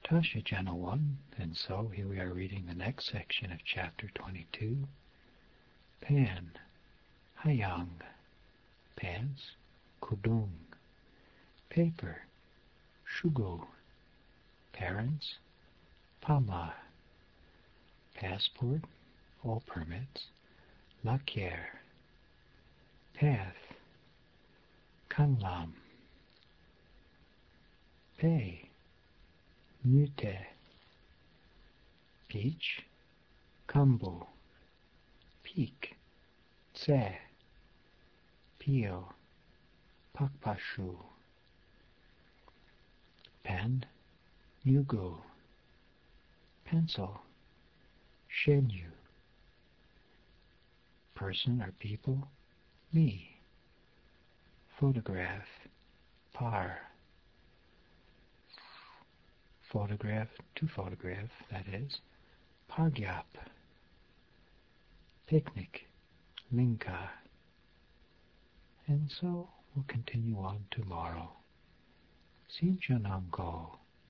Tasha Channel 1, and so here we are reading the next section of Chapter 22. Pan, Hayang, Pants, Kudung, Paper, Shugo, Parents, Pama, Passport, all permits, Lakier, Path, Kanglam, Pei, Nute, Peach, Kambo, Peak, Tse, Pio, Pakpashu, Pen, Yugo, Pencil, Shenyu, Person or people, me, Photograph, Par, Photograph, to photograph, that is, Pagyap, Picnic, Linka, and so we'll continue on tomorrow. Sinjanango.